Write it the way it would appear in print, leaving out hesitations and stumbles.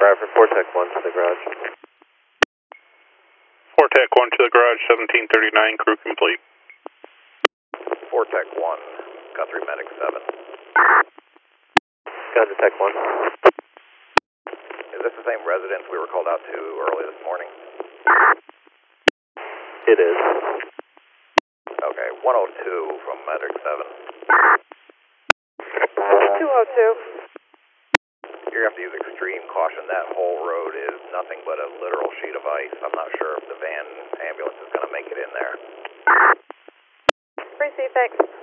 Bradford, 4 Tech 1 to the garage. 4 Tech 1 to the garage, 1739, crew complete. 4 Tech 1, Guthrie Medic 7. Gotcha, Tech 1. Is this the same residence we were called out to early this morning? It is. Okay, 102 from Medic 7. 202. You're going to have to use extreme caution. That whole road is nothing but a literal sheet of ice. I'm not sure if the van ambulance is going to make it in there. Receive, thanks.